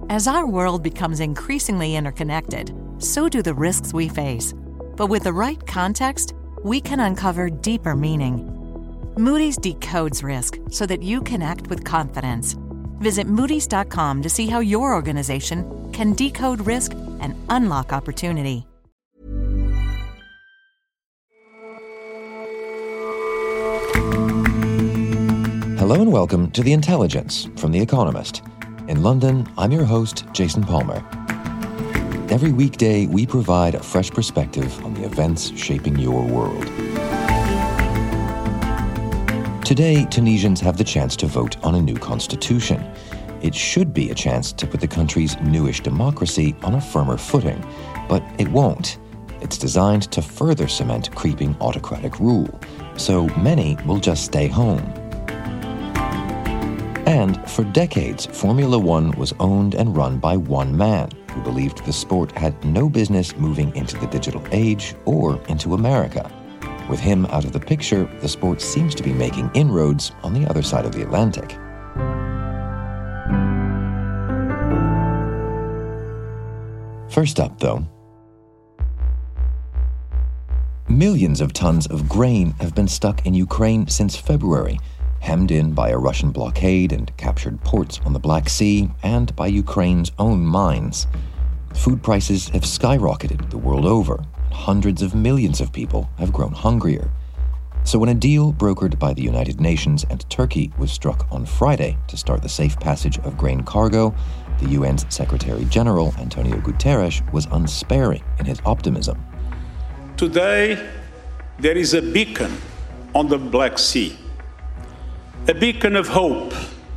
As our world becomes increasingly interconnected, so do the risks we face. But with the right context, we can uncover deeper meaning. Moody's decodes risk so that you can act with confidence. Visit Moody's.com to see how your organization can decode risk and unlock opportunity. Hello and welcome to The Intelligence from The Economist. In London, I'm your host, Jason Palmer. Every weekday, we provide a fresh perspective on the events shaping your world. Today, Tunisians have the chance to vote on a new constitution. It should be a chance to put the country's newish democracy on a firmer footing, but it won't. It's designed to further cement creeping autocratic rule, so many will just stay home. And for decades, Formula One was owned and run by one man who believed the sport had no business moving into the digital age or into America. With him out of the picture, the sport seems to be making inroads on the other side of the Atlantic. First up, though, millions of tons of grain have been stuck in Ukraine since February, hemmed in by a Russian blockade and captured ports on the Black Sea and by Ukraine's own mines. Food prices have skyrocketed the world over, and hundreds of millions of people have grown hungrier. So when a deal brokered by the United Nations and Turkey was struck on Friday to start the safe passage of grain cargo, the UN's Secretary-General, Antonio Guterres, was unsparing in his optimism. Today, there is a beacon on the Black Sea. A beacon of hope,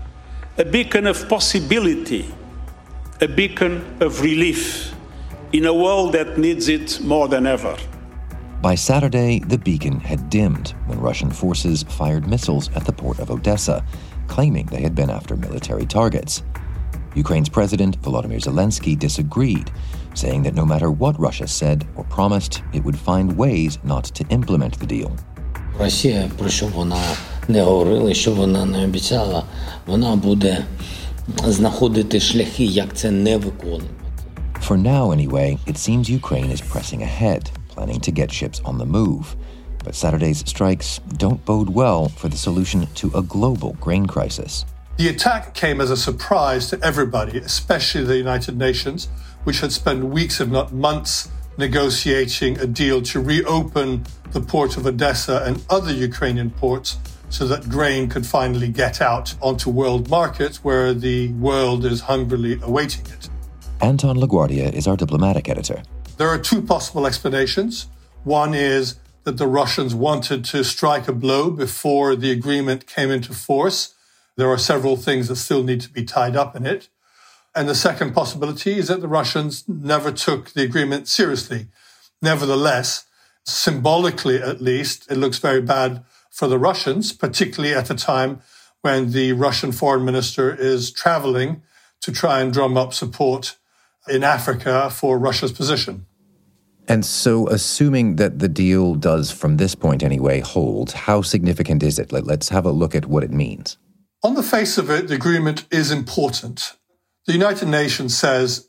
a beacon of possibility, a beacon of relief in a world that needs it more than ever. By Saturday, the beacon had dimmed when Russian forces fired missiles at the port of Odessa, claiming they had been after military targets. Ukraine's President Volodymyr Zelensky disagreed, saying that no matter what Russia said or promised, it would find ways not to implement the deal. Росія, про що вона не говорила, що вона не обіцяла, вона буде знаходити шляхи, як це не виконувати. For now, anyway, it seems Ukraine is pressing ahead, planning to get ships on the move. But Saturday's strikes don't bode well for the solution to a global grain crisis. The attack came as a surprise to everybody, especially the United Nations, which had spent weeks, if not months, negotiating a deal to reopen the port of Odessa and other Ukrainian ports so that grain could finally get out onto world markets where the world is hungrily awaiting it. Anton LaGuardia is our diplomatic editor. There are two possible explanations. One is that the Russians wanted to strike a blow before the agreement came into force. There are several things that still need to be tied up in it. And the second possibility is that the Russians never took the agreement seriously. Nevertheless, symbolically at least, it looks very bad for the Russians, particularly at a time when the Russian foreign minister is traveling to try and drum up support in Africa for Russia's position. And so, assuming that the deal does, from this point anyway, hold, how significant is it? Let's have a look at what it means. On the face of it, the agreement is important. The United Nations says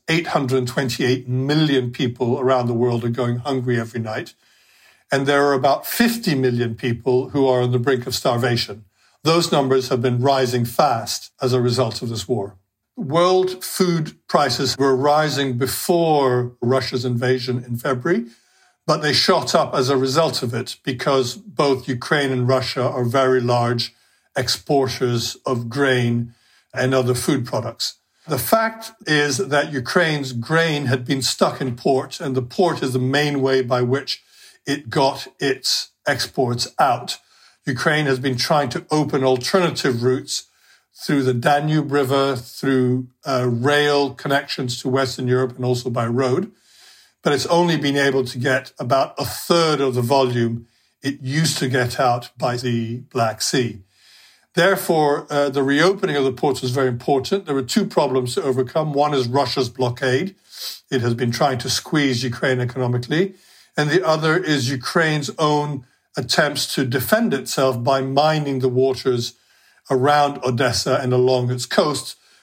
828 million people around the world are going hungry every night. And there are about 50 million people who are on the brink of starvation. Those numbers have been rising fast as a result of this war. World food prices were rising before Russia's invasion in February, but they shot up as a result of it because both Ukraine and Russia are very large exporters of grain and other food products. The fact is that Ukraine's grain had been stuck in port, and the port is the main way by which it got its exports out. Ukraine has been trying to open alternative routes through the Danube River, through rail connections to Western Europe and also by road. But it's only been able to get about a third of the volume it used to get out by the Black Sea. Therefore, the reopening of the ports was very important. There were two problems to overcome. One is Russia's blockade. It has been trying to squeeze Ukraine economically. And the other is Ukraine's own attempts to defend itself by mining the waters around Odessa and along its coast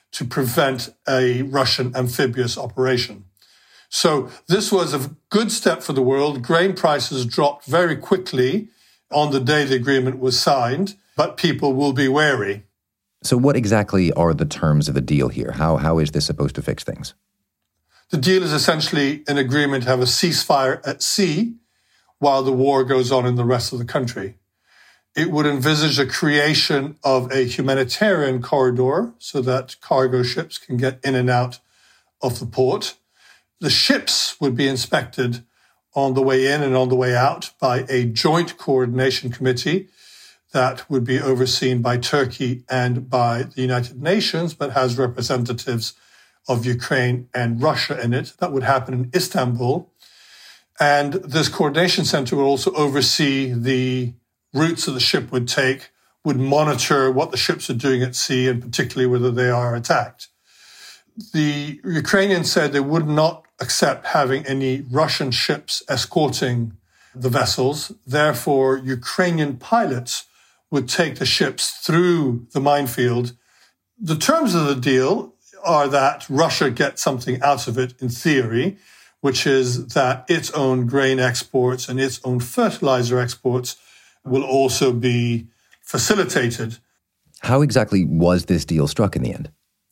to prevent a Russian amphibious operation. So this was a good step for the world. Grain prices dropped very quickly on the day the agreement was signed, but people will be wary. So what exactly are the terms of the deal here? How is this supposed to fix things? The deal is essentially an agreement to have a ceasefire at sea while the war goes on in the rest of the country. It would envisage the creation of a humanitarian corridor so that cargo ships can get in and out of the port. The ships would be inspected on the way in and on the way out by a joint coordination committee that would be overseen by Turkey and by the United Nations, but has representatives of Ukraine and Russia in it. That would happen in Istanbul. And this coordination center will also oversee the routes that the ship would take, would monitor what the ships are doing at sea, and particularly whether they are attacked. The Ukrainians said they would not accept having any Russian ships escorting the vessels. Therefore, Ukrainian pilots would take the ships through the minefield. The terms of the deal are that Russia gets something out of it in theory, which is that its own grain exports and its own fertilizer exports will also be facilitated. How exactly was this deal struck in the end?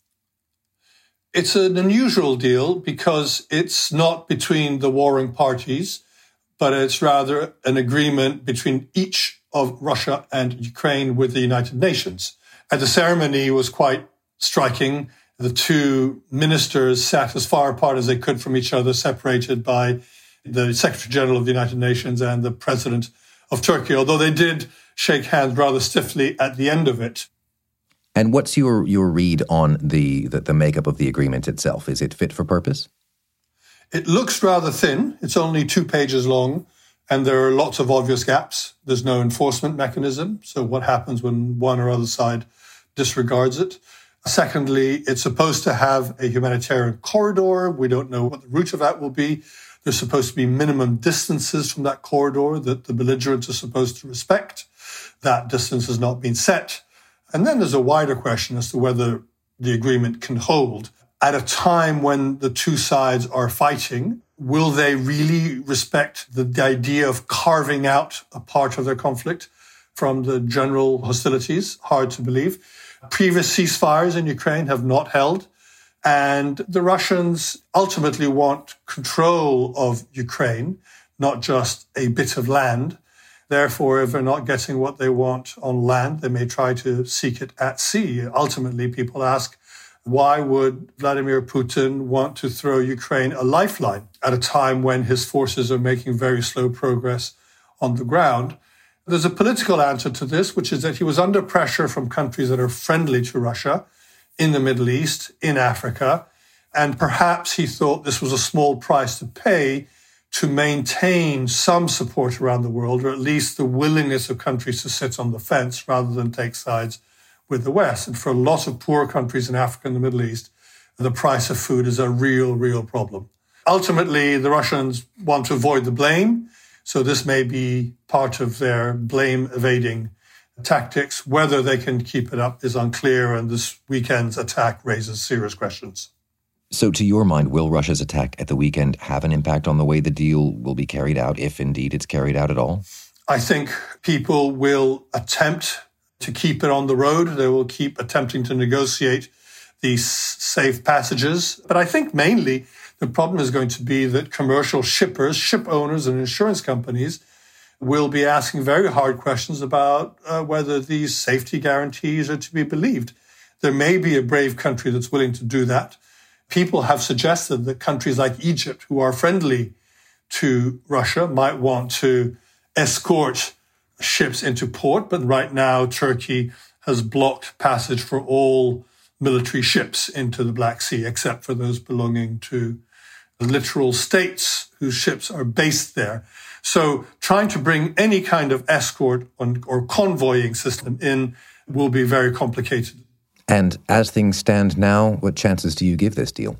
It's an unusual deal because it's not between the warring parties, but it's rather an agreement between each of Russia and Ukraine with the United Nations. And the ceremony was quite striking. The two ministers sat as far apart as they could from each other, separated by the Secretary General of the United Nations and the President of Turkey, although they did shake hands rather stiffly at the end of it. And what's your read on the makeup of the agreement itself? Is it fit for purpose? It looks rather thin. It's only 2 pages long, and there are lots of obvious gaps. There's no enforcement mechanism. So what happens when one or other side disregards it? Secondly, it's supposed to have a humanitarian corridor. We don't know what the route of that will be. There's supposed to be minimum distances from that corridor that the belligerents are supposed to respect. That distance has not been set. And then there's a wider question as to whether the agreement can hold. At a time when the two sides are fighting, will they really respect the idea of carving out a part of their conflict from the general hostilities? Hard to believe. Previous ceasefires in Ukraine have not held. And the Russians ultimately want control of Ukraine, not just a bit of land. Therefore, if they're not getting what they want on land, they may try to seek it at sea. Ultimately, people ask, why would Vladimir Putin want to throw Ukraine a lifeline at a time when his forces are making very slow progress on the ground? There's a political answer to this, which is that he was under pressure from countries that are friendly to Russia in the Middle East, in Africa, and perhaps he thought this was a small price to pay to maintain some support around the world, or at least the willingness of countries to sit on the fence rather than take sides with the West. And for a lot of poor countries in Africa and the Middle East, the price of food is a real problem. Ultimately, the Russians want to avoid the blame, so this may be part of their blame-evading tactics. Whether they can keep it up is unclear, and this weekend's attack raises serious questions. So to your mind, will Russia's attack at the weekend have an impact on the way the deal will be carried out, if indeed it's carried out at all? I think people will attempt to keep it on the road. They will keep attempting to negotiate these safe passages. But I think mainly the problem is going to be that commercial shippers, ship owners and insurance companies will be asking very hard questions about whether these safety guarantees are to be believed. There may be a brave country that's willing to do that. People have suggested that countries like Egypt, who are friendly to Russia, might want to escort ships into port. But right now, Turkey has blocked passage for all military ships into the Black Sea, except for those belonging to the literal states whose ships are based there. So trying to bring any kind of escort or convoying system in will be very complicated. And as things stand now, what chances do you give this deal?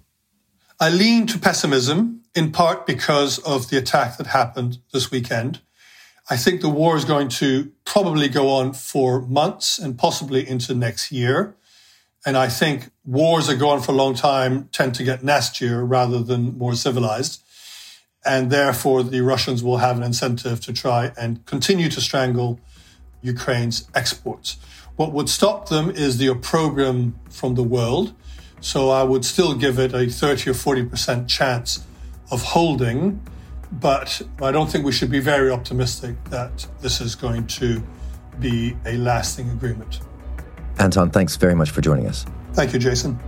I lean to pessimism, in part because of the attack that happened this weekend. I think the war is going to probably go on for months and possibly into next year. And I think wars that go on for a long time tend to get nastier rather than more civilized. And therefore, the Russians will have an incentive to try and continue to strangle Ukraine's exports. What would stop them is the opprobrium from the world. So I would still give it a 30 or 40% chance of holding, but I don't think we should be very optimistic that this is going to be a lasting agreement. Anton, thanks very much for joining us. Thank you, Jason.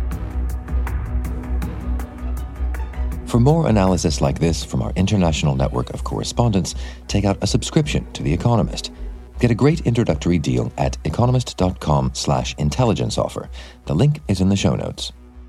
For more analysis like this from our international network of correspondents, take out a subscription to The Economist. Get a great introductory deal at economist.com/intelligence offer. The link is in the show notes.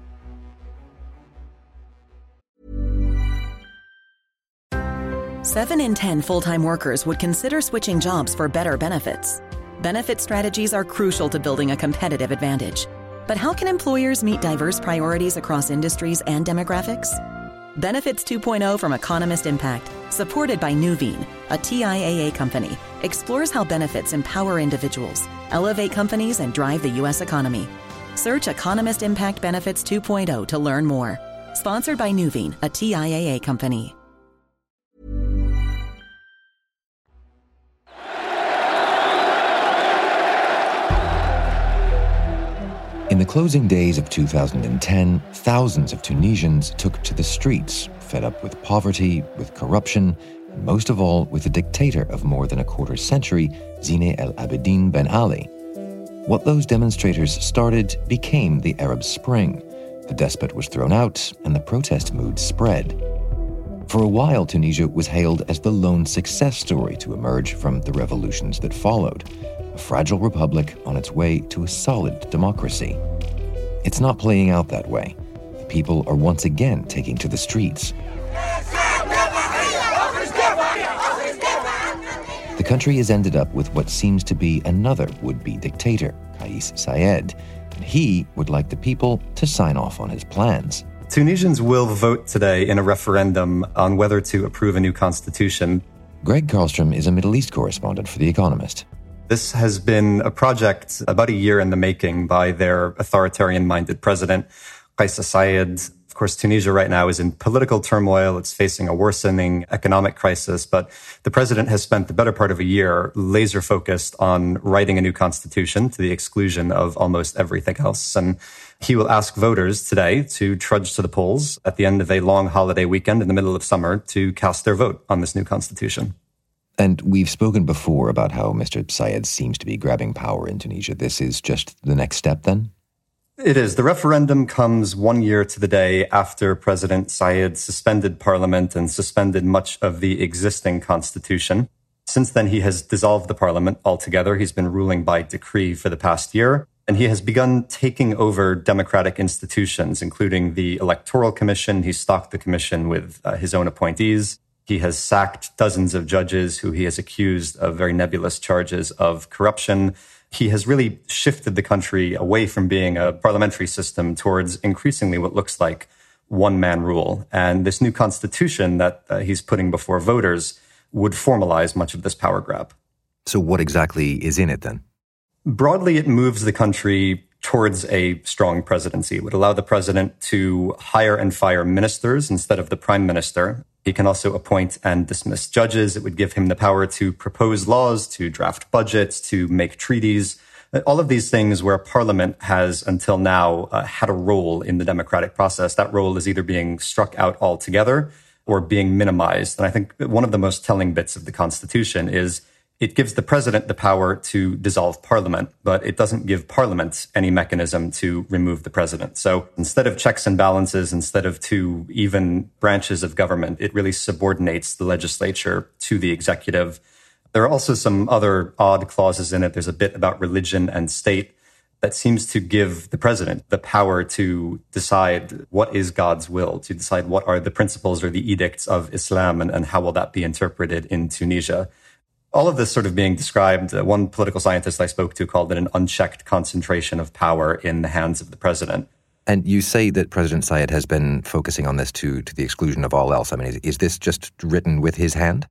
Seven in 10 full-time workers would consider switching jobs for better benefits. Benefit strategies are crucial to building a competitive advantage. But how can employers meet diverse priorities across industries and demographics? Benefits 2.0 from Economist Impact, supported by Nuveen, a TIAA company, explores how benefits empower individuals, elevate companies, and drive the U.S. economy. Search Economist Impact Benefits 2.0 to learn more. Sponsored by Nuveen, a TIAA company. In the closing days of 2010, thousands of Tunisians took to the streets, fed up with poverty, with corruption, and most of all with the dictator of more than a quarter century, Zine El Abidine Ben Ali. What those demonstrators started became the Arab Spring. The despot was thrown out, and the protest mood spread. For a while, Tunisia was hailed as the lone success story to emerge from the revolutions that followed. A fragile republic on its way to a solid democracy. It's not playing out that way. The people are once again taking to the streets. The country has ended up with what seems to be another would-be dictator, Kais Saied, and he would like the people to sign off on his plans. Tunisians will vote today in a referendum on whether to approve a new constitution. Greg Karlstrom is a Middle East correspondent for The Economist. This has been a project about a year in the making by their authoritarian-minded president, Kais Saied. Of course, Tunisia right now is in political turmoil. It's facing a worsening economic crisis, but the president has spent the better part of a year laser-focused on writing a new constitution to the exclusion of almost everything else. And he will ask voters today to trudge to the polls at the end of a long holiday weekend in the middle of summer to cast their vote on this new constitution. And we've spoken before about how Mr. Saied seems to be grabbing power in Tunisia. This is just the next step, then? It is. The referendum comes 1 year to the day after President Saied suspended parliament and suspended much of the existing constitution. Since then, he has dissolved the parliament altogether. He's been ruling by decree for the past year. And he has begun taking over democratic institutions, including the Electoral Commission. He stocked the commission with his own appointees. He has sacked dozens of judges who he has accused of very nebulous charges of corruption. He has really shifted the country away from being a parliamentary system towards increasingly what looks like one-man rule. And this new constitution that he's putting before voters would formalize much of this power grab. So what exactly is in it then? Broadly, it moves the country towards a strong presidency. It would allow the president to hire and fire ministers instead of the prime minister. He can also appoint and dismiss judges. It would give him the power to propose laws, to draft budgets, to make treaties. All of these things where parliament has until now had a role in the democratic process. That role is either being struck out altogether or being minimized. And I think one of the most telling bits of the Constitution is it gives the president the power to dissolve parliament, but it doesn't give parliament any mechanism to remove the president. So instead of checks and balances, instead of two even branches of government, it really subordinates the legislature to the executive. There are also some other odd clauses in it. There's a bit about religion and state that seems to give the president the power to decide what is God's will, to decide what are the principles or the edicts of Islam and how will that be interpreted in Tunisia. All of this sort of being described, one political scientist I spoke to called it an unchecked concentration of power in the hands of the president. And you say that President Saied has been focusing on this to the exclusion of all else. I mean, is this just written with his hand?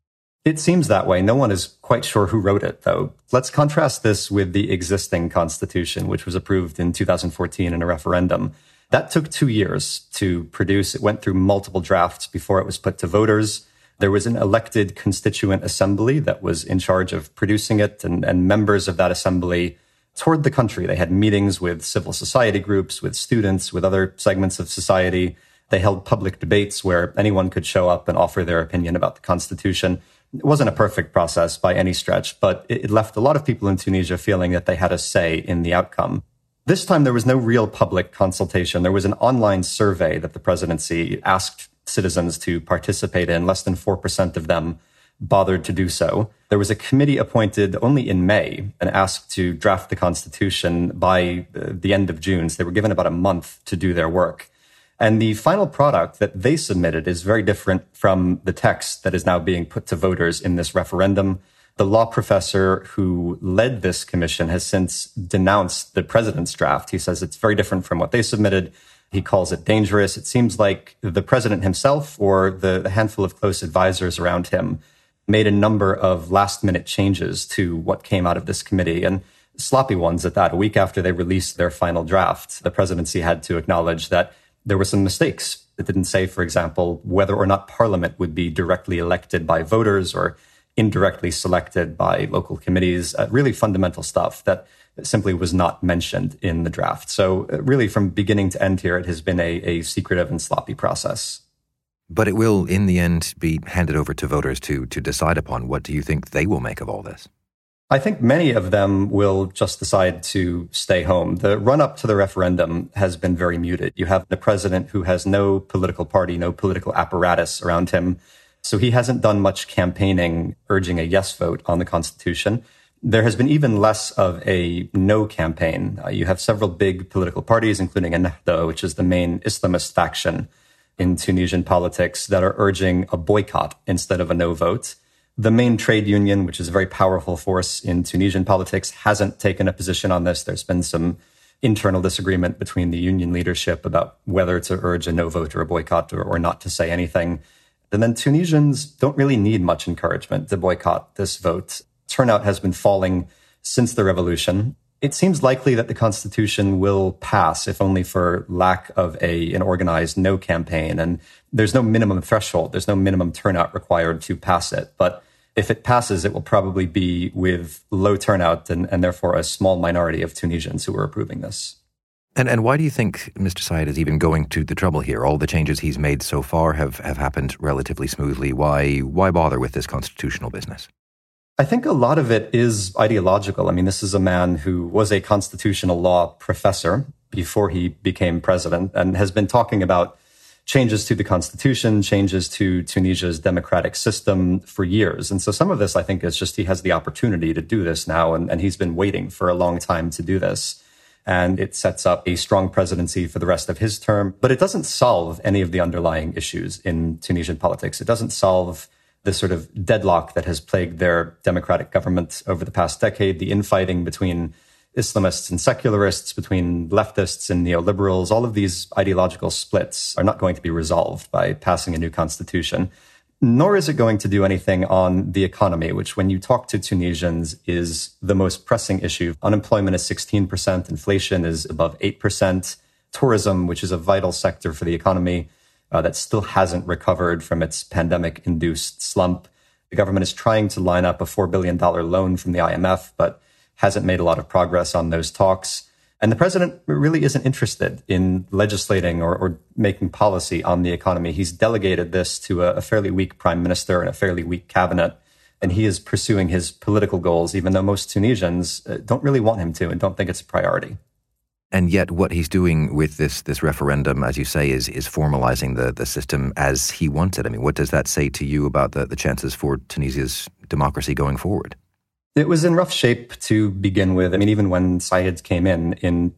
It seems that way. No one is quite sure who wrote it, though. Let's contrast this with the existing constitution, which was approved in 2014 in a referendum. That took 2 years to produce. It went through multiple drafts before it was put to voters. There was an elected constituent assembly that was in charge of producing it, and members of that assembly toured the country. They had meetings with civil society groups, with students, with other segments of society. They held public debates where anyone could show up and offer their opinion about the Constitution. It wasn't a perfect process by any stretch, but it left a lot of people in Tunisia feeling that they had a say in the outcome. This time, there was no real public consultation. There was an online survey that the presidency asked citizens to participate in. Less than 4% of them bothered to do so. There was a committee appointed only in May and asked to draft the Constitution by the end of June. So they were given about a month to do their work. And the final product that they submitted is very different from the text that is now being put to voters in this referendum. The law professor who led this commission has since denounced the president's draft. He says it's very different from what they submitted. He calls it dangerous. It seems like the president himself or the handful of close advisors around him made a number of last-minute changes to what came out of this committee, and sloppy ones at that. A week after they released their final draft, the presidency had to acknowledge that there were some mistakes. It didn't say, for example, whether or not parliament would be directly elected by voters or indirectly selected by local committees, really fundamental stuff that simply was not mentioned in the draft. So really from beginning to end here, it has been a secretive and sloppy process. But it will, in the end, be handed over to voters to decide upon. What do you think they will make of all this? I think many of them will just decide to stay home. The run-up to the referendum has been very muted. You have the president who has no political party, no political apparatus around him. So he hasn't done much campaigning urging a yes vote on the Constitution. There has been even less of a no campaign. You have several big political parties, including Ennahda, which is the main Islamist faction in Tunisian politics, that are urging a boycott instead of a no vote. The main trade union, which is a very powerful force in Tunisian politics, hasn't taken a position on this. There's been some internal disagreement between the union leadership about whether to urge a no vote or a boycott or not to say anything. And then Tunisians don't really need much encouragement to boycott this vote. Turnout has been falling since the revolution. It seems likely that the Constitution will pass, if only for lack of an organized no campaign. And there's no minimum threshold. There's no minimum turnout required to pass it. But if it passes, it will probably be with low turnout and therefore a small minority of Tunisians who are approving this. And why do you think Mr. Said is even going to the trouble here? All the changes he's made so far have happened relatively smoothly. Why bother with this constitutional business? I think a lot of it is ideological. I mean, this is a man who was a constitutional law professor before he became president and has been talking about changes to the Constitution, changes to Tunisia's democratic system for years. And so some of this, I think, is just he has the opportunity to do this now, and he's been waiting for a long time to do this. And it sets up a strong presidency for the rest of his term. But it doesn't solve any of the underlying issues in Tunisian politics. It doesn't solve the sort of deadlock that has plagued their democratic government over the past decade, the infighting between Islamists and secularists, between leftists and neoliberals. All of these ideological splits are not going to be resolved by passing a new constitution, nor is it going to do anything on the economy, which when you talk to Tunisians is the most pressing issue. Unemployment is 16%, inflation is above 8%, tourism, which is a vital sector for the economy, that still hasn't recovered from its pandemic-induced slump. The government is trying to line up a $4 billion loan from the IMF, but hasn't made a lot of progress on those talks. And the president really isn't interested in legislating or making policy on the economy. He's delegated this to a fairly weak prime minister and a fairly weak cabinet, and he is pursuing his political goals, even though most Tunisians don't really want him to and don't think it's a priority. And yet what he's doing with this referendum, as you say, is formalizing the system as he wants it. I mean, what does that say to you about the chances for Tunisia's democracy going forward? It was in rough shape to begin with. I mean, even when Said came in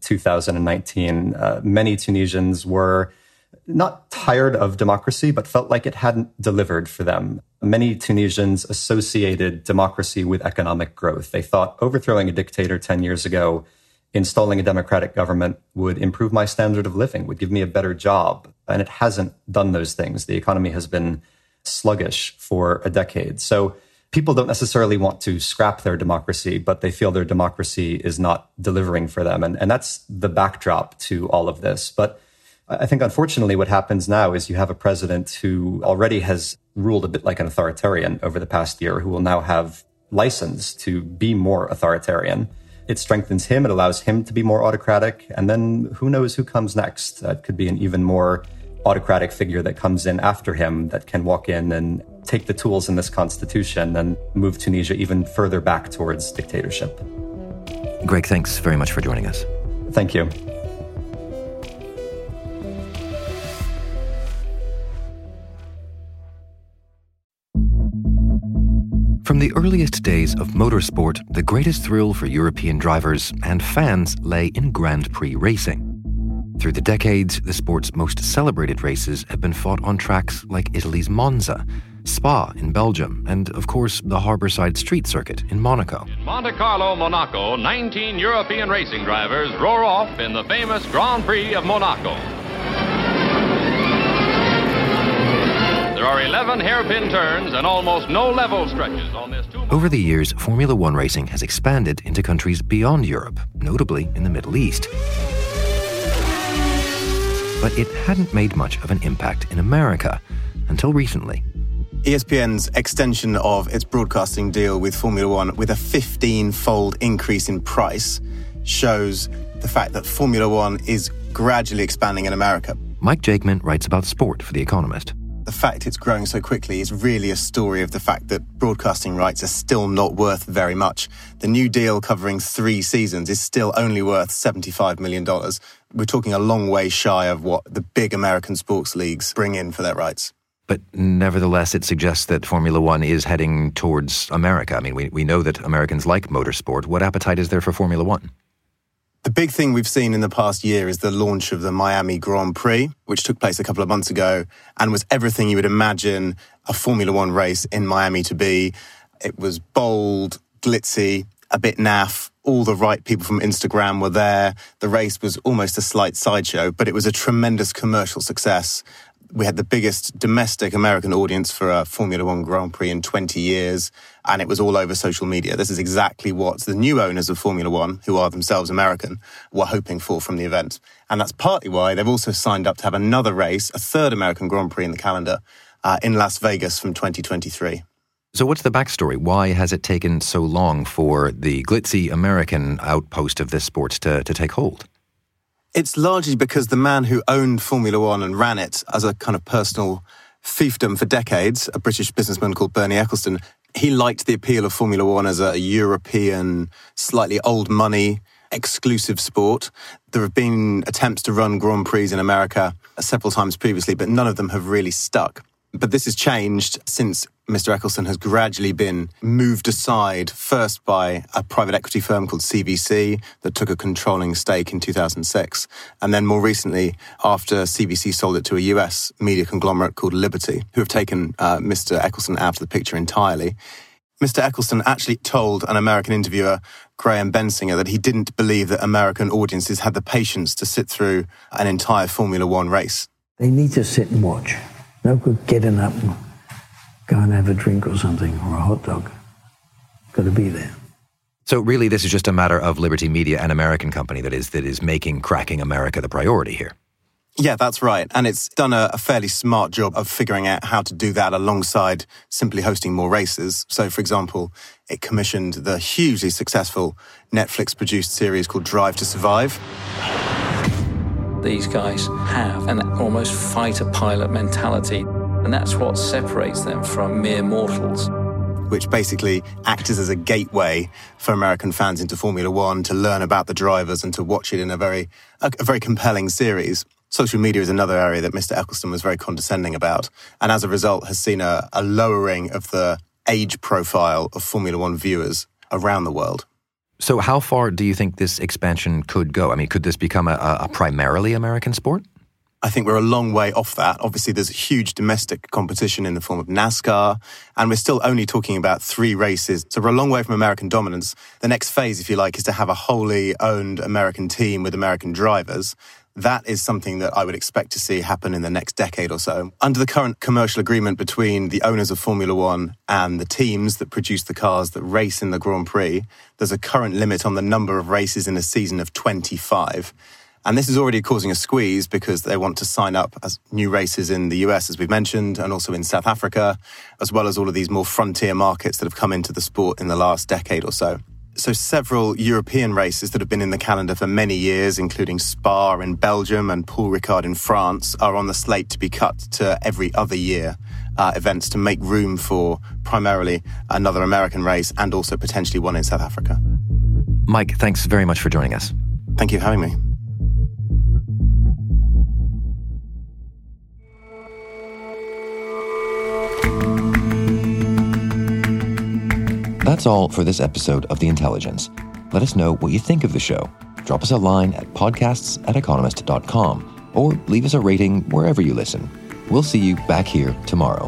2019, many Tunisians were not tired of democracy, but felt like it hadn't delivered for them. Many Tunisians associated democracy with economic growth. They thought overthrowing a dictator 10 years ago, installing a democratic government would improve my standard of living, would give me a better job. And it hasn't done those things. The economy has been sluggish for a decade. So people don't necessarily want to scrap their democracy, but they feel their democracy is not delivering for them. And that's the backdrop to all of this. But I think, unfortunately, what happens now is you have a president who already has ruled a bit like an authoritarian over the past year, who will now have license to be more authoritarian. It strengthens him. It allows him to be more autocratic. And then who knows who comes next? It could be an even more autocratic figure that comes in after him that can walk in and take the tools in this constitution and move Tunisia even further back towards dictatorship. Greg, thanks very much for joining us. Thank you. From the earliest days of motorsport, the greatest thrill for European drivers and fans lay in Grand Prix racing. Through the decades, the sport's most celebrated races have been fought on tracks like Italy's Monza, Spa in Belgium, and, of course, the Harborside Street Circuit in Monaco. In Monte Carlo, Monaco, 19 European racing drivers roar off in the famous Grand Prix of Monaco. There are 11 hairpin turns and almost no level stretches on this. Over the years, Formula One racing has expanded into countries beyond Europe, notably in the Middle East. But it hadn't made much of an impact in America until recently. ESPN's extension of its broadcasting deal with Formula One with a 15-fold increase in price shows the fact that Formula One is gradually expanding in America. Mike Jakeman writes about sport for The Economist. The fact it's growing so quickly is really a story of the fact that broadcasting rights are still not worth very much. The new deal covering 3 seasons is still only worth $75 million. We're talking a long way shy of what the big American sports leagues bring in for their rights. But nevertheless, it suggests that Formula One is heading towards America. I mean, we know that Americans like motorsport. What appetite is there for Formula One? The big thing we've seen in the past year is the launch of the Miami Grand Prix, which took place a couple of months ago and was everything you would imagine a Formula One race in Miami to be. It was bold, glitzy, a bit naff. All the right people from Instagram were there. The race was almost a slight sideshow, but it was a tremendous commercial success. We had the biggest domestic American audience for a Formula One Grand Prix in 20 years, and it was all over social media. This is exactly what the new owners of Formula One, who are themselves American, were hoping for from the event. And that's partly why they've also signed up to have another race, a third American Grand Prix in the calendar, in Las Vegas from 2023. So what's the backstory? Why has it taken so long for the glitzy American outpost of this sport to take hold? It's largely because the man who owned Formula One and ran it as a kind of personal fiefdom for decades, a British businessman called Bernie Ecclestone, he liked the appeal of Formula One as a European, slightly old money, exclusive sport. There have been attempts to run Grand Prix in America several times previously, but none of them have really stuck. But this has changed since Mr. Ecclestone has gradually been moved aside, first by a private equity firm called CVC that took a controlling stake in 2006. And then more recently, after CVC sold it to a US media conglomerate called Liberty, who have taken Mr. Ecclestone out of the picture entirely. Mr. Ecclestone actually told an American interviewer, Graham Bensinger, that he didn't believe that American audiences had the patience to sit through an entire Formula One race. They need to sit and watch. No good getting up and go and have a drink or something, or a hot dog. Got to be there. So really, this is just a matter of Liberty Media, an American company that is making cracking America the priority here. Yeah, that's right. And it's done a fairly smart job of figuring out how to do that alongside simply hosting more races. So, for example, it commissioned the hugely successful Netflix-produced series called Drive to Survive. These guys have an almost fighter pilot mentality, and that's what separates them from mere mortals. Which basically acted as a gateway for American fans into Formula One to learn about the drivers and to watch it in a very compelling series. Social media is another area that Mr. Ecclestone was very condescending about, and as a result has seen a lowering of the age profile of Formula One viewers around the world. So how far do you think this expansion could go? I mean, could this become a primarily American sport? I think we're a long way off that. Obviously, there's huge domestic competition in the form of NASCAR, and we're still only talking about 3 races. So we're a long way from American dominance. The next phase, if you like, is to have a wholly owned American team with American drivers. That is something that I would expect to see happen in the next decade or so. Under the current commercial agreement between the owners of Formula One and the teams that produce the cars that race in the Grand Prix, there's a current limit on the number of races in a season of 25. And this is already causing a squeeze because they want to sign up as new races in the US, as we've mentioned, and also in South Africa, as well as all of these more frontier markets that have come into the sport in the last decade or so. So several European races that have been in the calendar for many years, including Spa in Belgium and Paul Ricard in France, are on the slate to be cut to every other year events to make room for primarily another American race and also potentially one in South Africa. Mike, thanks very much for joining us. Thank you for having me. That's all for this episode of The Intelligence. Let us know what you think of the show. Drop us a line at podcasts@economist.com or leave us a rating wherever you listen. We'll see you back here tomorrow.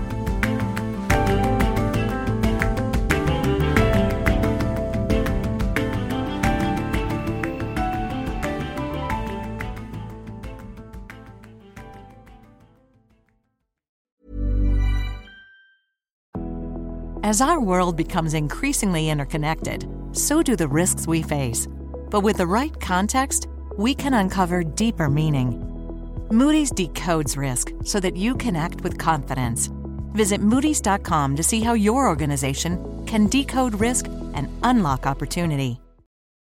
As our world becomes increasingly interconnected, so do the risks we face. But with the right context, we can uncover deeper meaning. Moody's decodes risk so that you can act with confidence. Visit Moody's.com to see how your organization can decode risk and unlock opportunity.